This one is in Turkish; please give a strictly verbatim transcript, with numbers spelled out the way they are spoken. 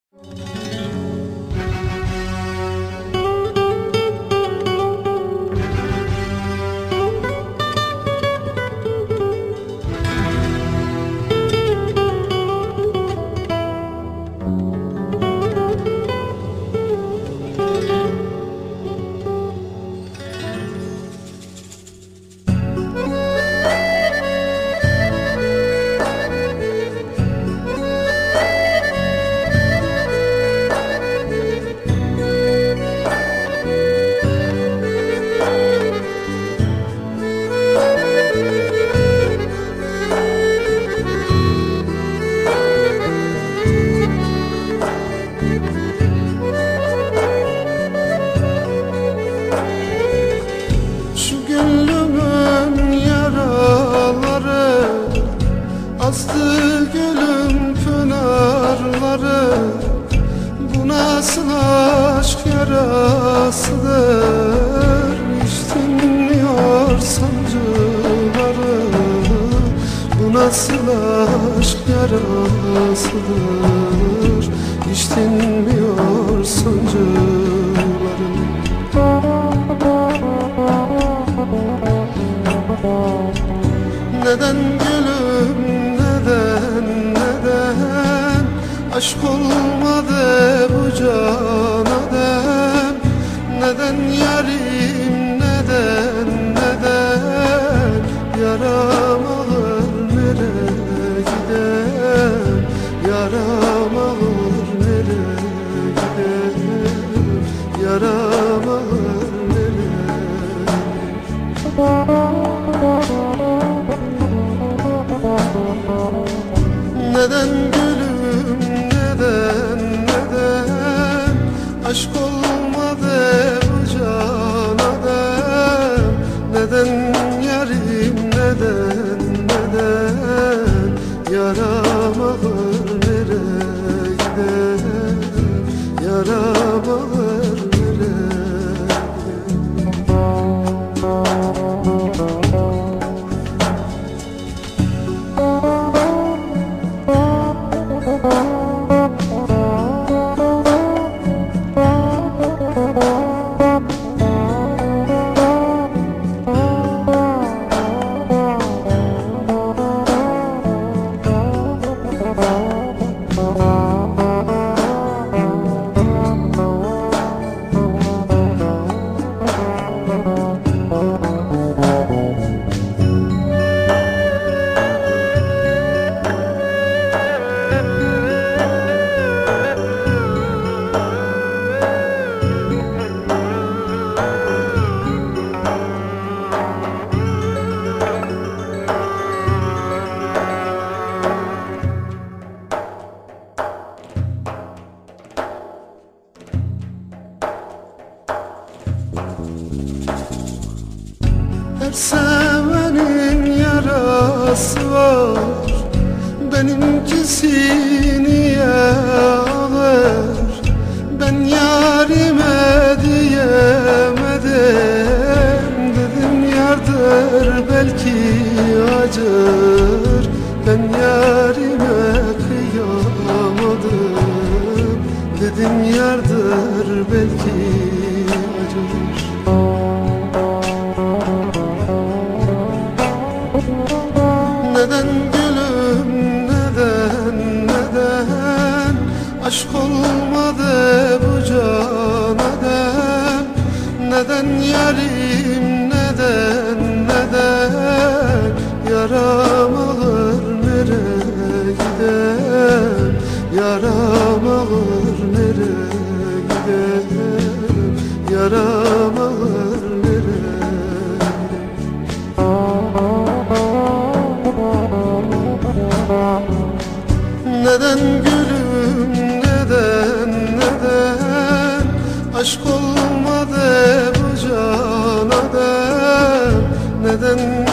Astı gülüm pınarları, bu nasıl aşk yarasıdır? Hiç dinmiyor sancıları, bu nasıl aşk yarasıdır? Hiç dinmiyor sancıları. Neden gülüm, neden, neden aşk olmadı bu cana dem? Neden yarim, neden, neden yaram alır nereye gidem? Yaram alır nereye gidem? Yaram alır nereye gidem? Neden gülüm, neden, neden aşk olmadı bu cana dem? Neden yarim, neden, neden yaram alır nereye gidem? Yaram alır nereye Her sevenin yarası var, benimkisi niye ağlar? Ben yarime diyemedim, dedim yardır belki acır. Ben yarime kıyamadım, dedim yardır belki acır. Neden gülüm, neden, neden aşk olmadı bu cana dem? Neden yarim, neden, neden yaram alır nereye gidem? Yaram alır nereye gidem? Yaram alır nereye gidem? Neden gülüm, neden, neden aşk olmadı bu cana dem? Neden